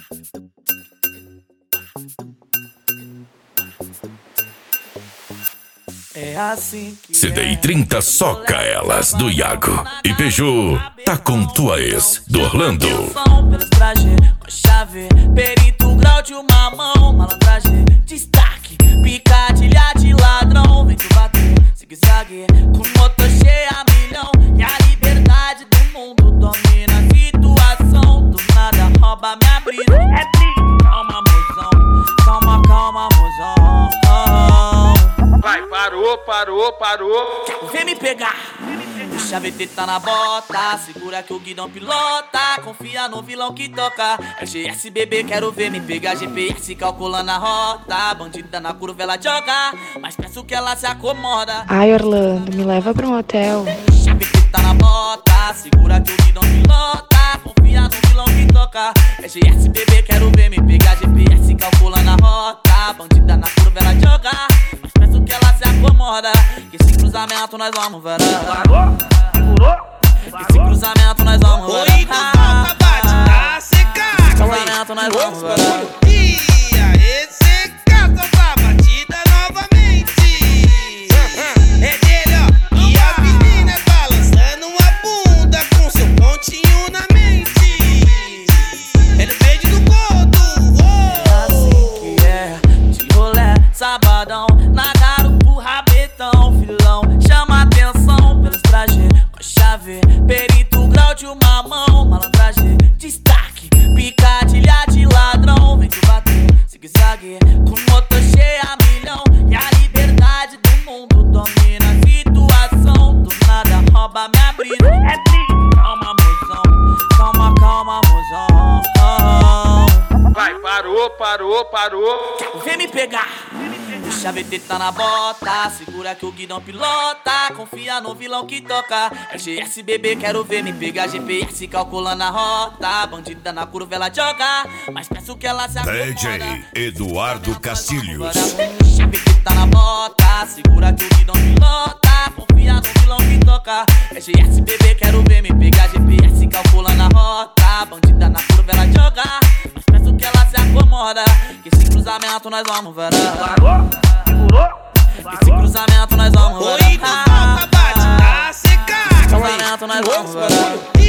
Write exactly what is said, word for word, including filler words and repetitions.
É assim que C D I trinta soca elas do Iago. E Peugeot tá com tua ex do Orlando. Pelos trajes, com chave, perito, grau de uma mão, malandragem, destaque, picadilha de ladrão. Vem tu bater, zigue-zague, com motor cheio a milhão. E a liberdade do mundo domina a situação. Do nada rouba minha brisa. É brisa, calma, mozão, calma, calma, mozão. Vai, parou, parou, parou. Vem me pegar. O chavete tá na bota, segura que o guidão pilota. Confia no vilão que toca. É G S bebê, quero ver me pegar. G P S calculando a rota. Bandida na curva ela joga, mas peço que ela se acomoda. Ai, Orlando, me leva pra um hotel. O chavete tá na bota, segura que o guidão pilota. Confia no vilão que toca. É G S bebê, quero ver me pegar. G P S calculando a rota. Bandida na curva ela joga, mas peço que ela se acomoda. Que esse cruzamento nós vamos ver. Esse cruzamento nós vamos ver. Oi, tu volta, bate, tá secado. Esse cruzamento nós vamos ver. E aí, seca, solta a batida novamente. É dele, ó. E a menina balançando a bunda com seu pontinho na mente. Ele pede no gordo. É assim que é, de rolé, sabadão. Na garupa, rabetão, filão. Chama atenção pelos trajes, com chave, perito, grau de uma mão, malandragem, destaque, picadilha de ladrão. Vem tu bater, zigue-zague, com motor cheio a milhão. E a liberdade do mundo domina a situação. Do nada rouba minha brisa. É brisa, calma, mozão, calma, calma, mozão. Vai, parou, parou, parou. Vem me pegar. O chavete tá na bota, segura que o guidão pilota. Confia no vilão que toca. É G S bebê, quero ver me pegar. G P S calculando a rota. Bandida na curva ela joga, mas peço que ela se acomoda. D J Eduardo Castilhos. O chavete tá na bota, segura que o guidão pilota. Confia no vilão que toca. É G S bebê, quero ver me pegar. G P S calculando a rota. Bandida na curva ela joga, mas peço que ela se acomoda. Que esse cruzamento nós vamos ver. Esse cruzamento nós vamos ver. Oi, tu volta, bate, tá secado. Esse cruzamento nós vamos ver.